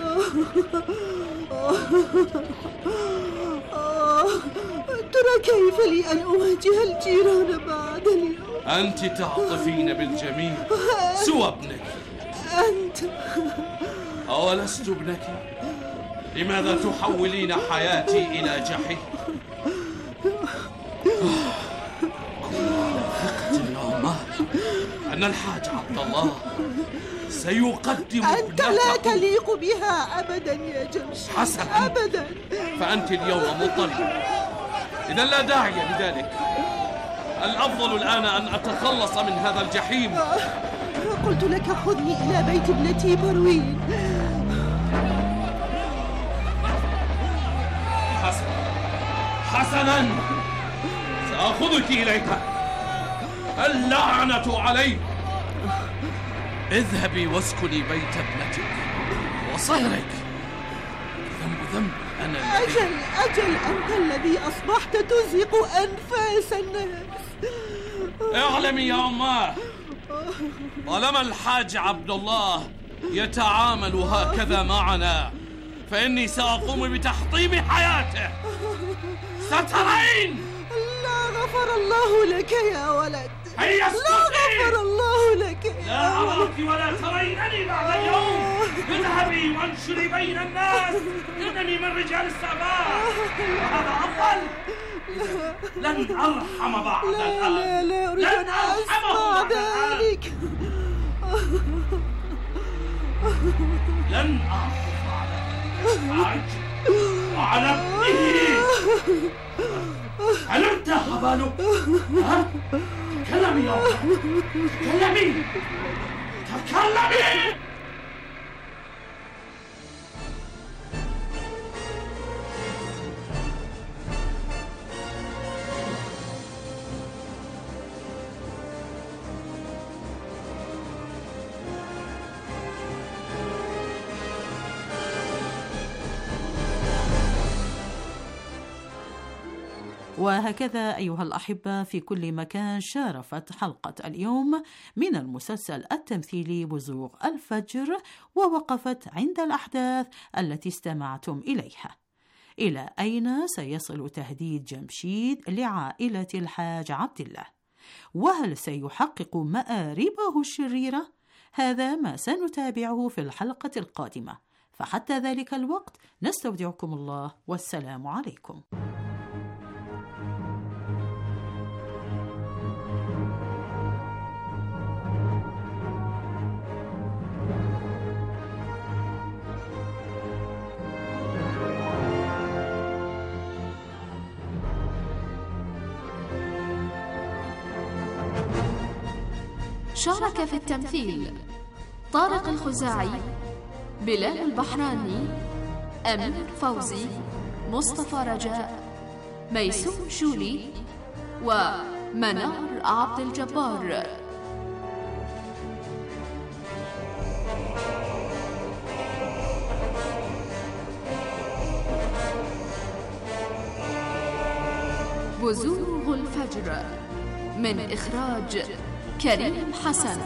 ترى كيف لي أن أواجه الجيران بعد اليوم؟ أنت تعطفين بالجميع سوى ابنك. أنت أولست ابنك؟ لماذا تحولين حياتي إلى جحيم؟ ثقتي يا أمه أن الحاج عبد الله سيقدم أنت لا تليق بها أبدا يا جمشيد. حسنا، أبدا. فأنت اليوم مضطربة، إذا لا داعي لذلك. الأفضل الآن أن أتخلص من هذا الجحيم. قلت لك خذني إلى بيت ابنتي بروين. حسنا حسنا، سأخذك إليها. اللعنة عليك. اذهبي واسكني بيت ابنتك وصهرك. ذنب ذنب أنا الذي... أجل أجل أنت الذي أصبحت تزهق أنفاس الناس. اعلمي يا أماه، طالما الحاج عبد الله يتعامل هكذا معنا فإني سأقوم بتحطيم حياته. سترين. لا غفر الله لك يا ولد. هيا لا غفر الله لك. لا أراك ولا ترينني بعد اليوم. اذهبي وانشري بين الناس إنني من رجال السماء، وهذا أفضل. لن أرحم بعد الآن. لا لا أريد أن أسمع ذلك. لن أعطف على الحاج وعلى ابنه. هل ارتاح بالك؟ ها؟ تكلمي يا أمه، تكلمي تكلمي. وهكذا أيها الأحبة في كل مكان شارفت حلقة اليوم من المسلسل التمثيلي بزوغ الفجر، ووقفت عند الأحداث التي استمعتم إليها. إلى أين سيصل تهديد جمشيد لعائلة الحاج عبد الله؟ وهل سيحقق مآربه الشريرة؟ هذا ما سنتابعه في الحلقة القادمة، فحتى ذلك الوقت نستودعكم الله والسلام عليكم. شارك في التمثيل طارق الخزاعي، بلال البحراني، أمير فوزي، مصطفى رجاء، ميسوم شولي، ومنار عبد الجبار. بزوغ الفجر من إخراج كريم حسن.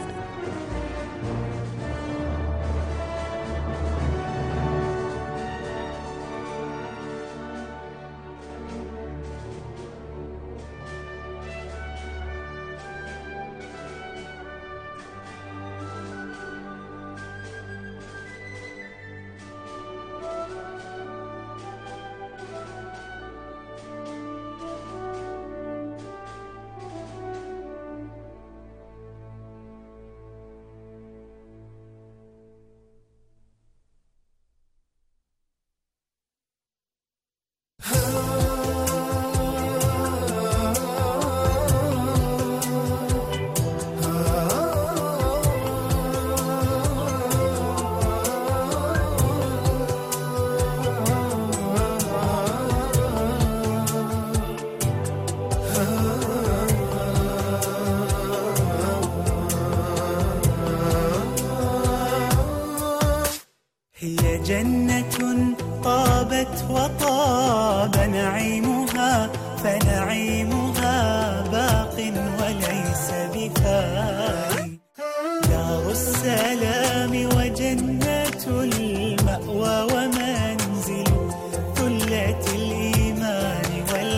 جنة طابت وطاب نعيمها، فنعيمها باق وليس بفاني. دار السلام وجنة المأوى ومنزل ثلة الإيمان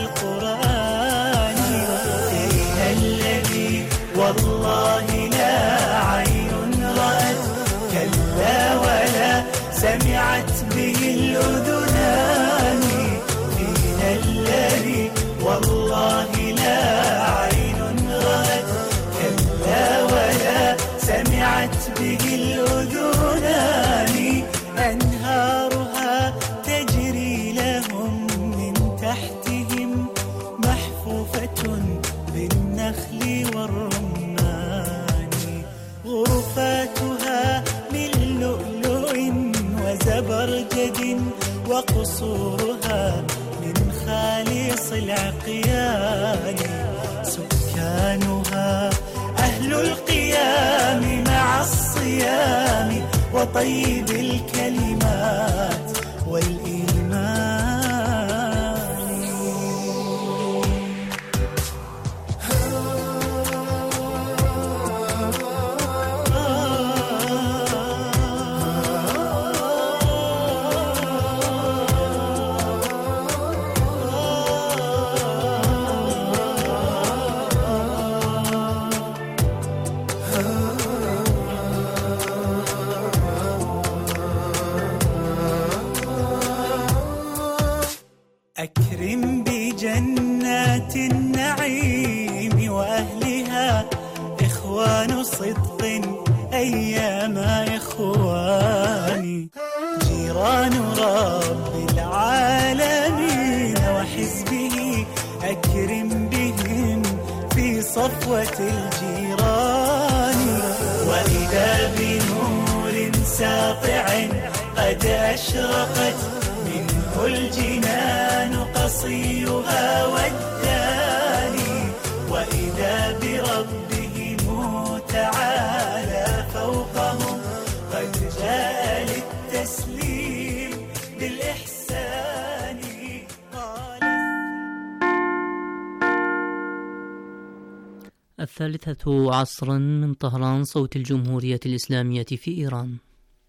والقرآن. فيها الذي والله لا عين رأت كلا ولا سمعت به الأذنان. فينا الذي والله لا عين رأت كلا ولا سمعت به الأذنان. أنهارها تجري لهم من تحتهم، محفوفة بالنخل والرمان. غرفاتها من لؤلؤ وزبرجد، وقصورها من خالص العقيان. سكانها أهل القيام مع الصيام وطيب الكلمات والإيمان. أكرم بجنات النعيم وأهلها، إخوان صدق أيام إخواني. جيران رب العالمين وحزبه، أكرم بهم في صفوة الجيران. وإذا بنور ساطع قد أشرقت منه الجنان قصيها والداني. وإذا بربهم تعالى فوقهم قد جاء للتسليم بالإحسان. الثالثة عصرا من طهران، صوت الجمهورية الإسلامية في إيران.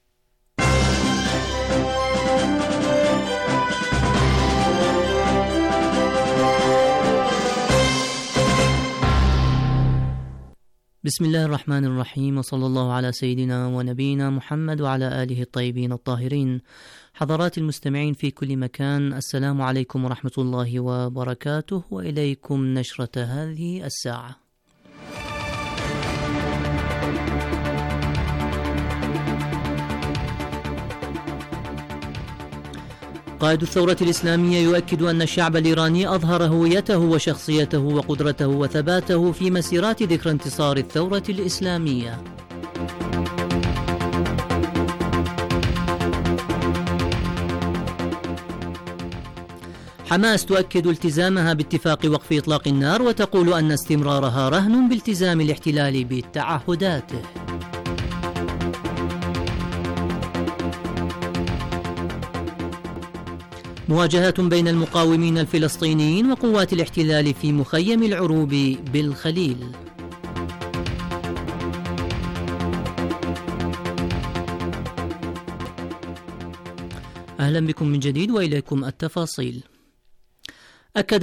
بسم الله الرحمن الرحيم، وصلى الله على سيدنا ونبينا محمد وعلى آله الطيبين الطاهرين. حضرات المستمعين في كل مكان، السلام عليكم ورحمة الله وبركاته، وإليكم نشرة هذه الساعة. قائد الثورة الإسلامية يؤكد أن الشعب الإيراني أظهر هويته وشخصيته وقدرته وثباته في مسيرات ذكرى انتصار الثورة الإسلامية. حماس تؤكد التزامها باتفاق وقف إطلاق النار وتقول أن استمرارها رهن بالتزام الاحتلال بتعهداته. مواجهات بين المقاومين الفلسطينيين وقوات الاحتلال في مخيم العروب بالخليل. أهلا بكم من جديد وإليكم التفاصيل. أكد